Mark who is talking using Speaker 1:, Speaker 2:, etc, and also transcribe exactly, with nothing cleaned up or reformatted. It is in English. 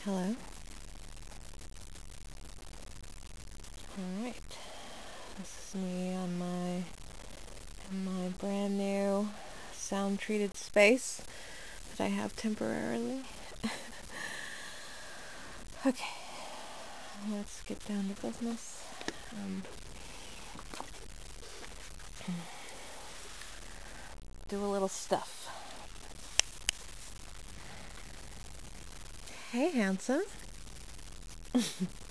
Speaker 1: Hello. Alright. This is me on my in my brand new sound treated space that I have temporarily. Okay. Let's get down to business. Um, do a little stuff. Hey, handsome.